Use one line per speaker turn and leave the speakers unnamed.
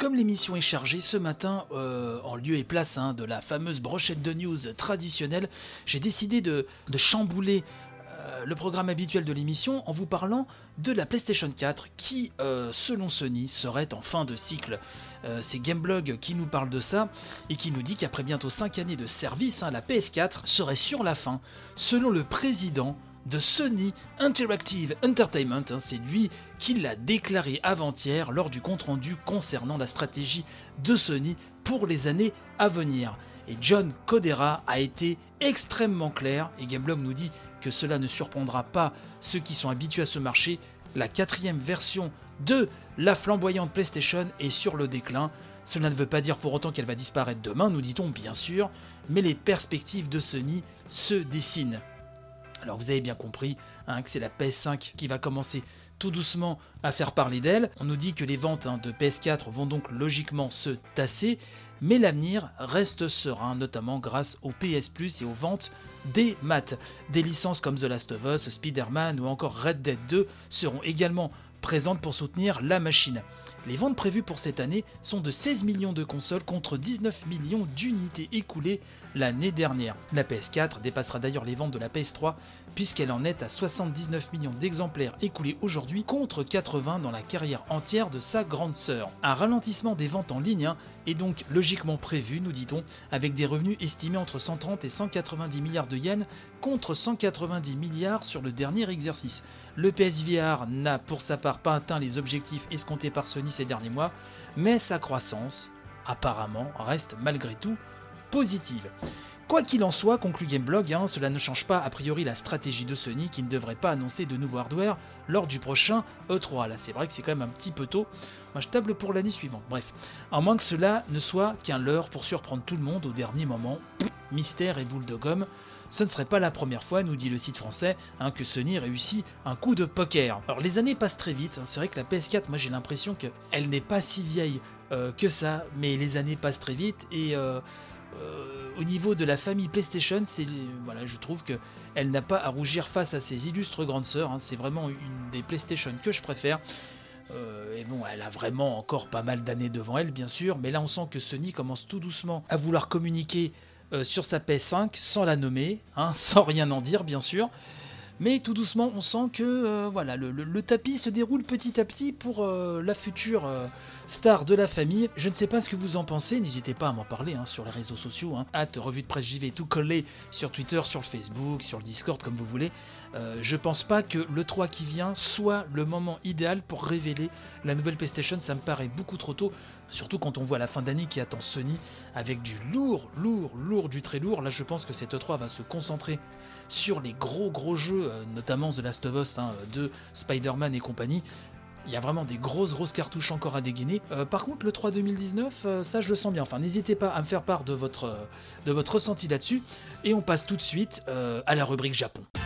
comme l'émission est chargée ce matin, en lieu et place de la fameuse brochette de news traditionnelle, j'ai décidé de chambouler le programme habituel de l'émission en vous parlant de la PlayStation 4 qui, selon Sony, serait en fin de cycle. C'est Gameblog qui nous parle de ça et qui nous dit qu'après bientôt 5 années de service, la PS4 serait sur la fin, selon le président de Sony Interactive Entertainment. C'est lui qui l'a déclaré avant-hier lors du compte-rendu concernant la stratégie de Sony pour les années à venir. Et John Codera a été extrêmement clair, et Gameblog nous dit que cela ne surprendra pas ceux qui sont habitués à ce marché. La 4e version de la flamboyante PlayStation est sur le déclin. Cela ne veut pas dire pour autant qu'elle va disparaître demain, nous dit-on bien sûr, mais les perspectives de Sony se dessinent. Alors vous avez bien compris que c'est la PS5 qui va commencer tout doucement à faire parler d'elle. On nous dit que les ventes de PS4 vont donc logiquement se tasser, mais l'avenir reste serein, notamment grâce au PS Plus et aux ventes des maths. Des licences comme The Last of Us, Spider-Man ou encore Red Dead 2 seront également présentes pour soutenir la machine. Les ventes prévues pour cette année sont de 16 millions de consoles contre 19 millions d'unités écoulées l'année dernière. La PS4 dépassera d'ailleurs les ventes de la PS3 puisqu'elle en est à 79 millions d'exemplaires écoulés aujourd'hui contre 80 dans la carrière entière de sa grande sœur. Un ralentissement des ventes en ligne est donc logiquement prévu, nous dit-on, avec des revenus estimés entre 130 et 190 milliards de yens contre 190 milliards sur le dernier exercice. Le PSVR n'a pour sa part pas atteint les objectifs escomptés par Sony ces derniers mois, mais sa croissance, apparemment, reste malgré tout positive. Quoi qu'il en soit, conclut Gameblog, cela ne change pas a priori la stratégie de Sony qui ne devrait pas annoncer de nouveau hardware lors du prochain E3. Là c'est vrai que c'est quand même un petit peu tôt, moi je table pour l'année suivante, bref. À moins que cela ne soit qu'un leurre pour surprendre tout le monde au dernier moment, mystère et boule de gomme. Ce ne serait pas la première fois, nous dit le site français, que Sony réussit un coup de poker. Alors les années passent très vite, c'est vrai que la PS4, moi j'ai l'impression qu'elle n'est pas si vieille que ça, mais les années passent très vite et au niveau de la famille PlayStation, je trouve qu'elle n'a pas à rougir face à ses illustres grandes sœurs, c'est vraiment une des PlayStation que je préfère. Et bon, elle a vraiment encore pas mal d'années devant elle, bien sûr, mais là on sent que Sony commence tout doucement à vouloir communiquer sur sa PS5 sans la nommer, sans rien en dire bien sûr, mais tout doucement on sent que le tapis se déroule petit à petit pour la future star de la famille. Je ne sais pas ce que vous en pensez, n'hésitez pas à m'en parler sur les réseaux sociaux, @revue de presse JV tout collé sur Twitter, sur le Facebook, sur le Discord comme vous voulez. Je pense pas que le 3 qui vient soit le moment idéal pour révéler la nouvelle PlayStation, ça me paraît beaucoup trop tôt, surtout quand on voit la fin d'année qui attend Sony avec du lourd, du très lourd. Là je pense que cette E3 va se concentrer sur les gros jeux, notamment The Last of Us 2, Spider-Man et compagnie. Il y a vraiment des grosses cartouches encore à dégainer. Par contre, le 3 2019, ça je le sens bien. Enfin, n'hésitez pas à me faire part de votre ressenti là-dessus. Et on passe tout de suite à la rubrique Japon.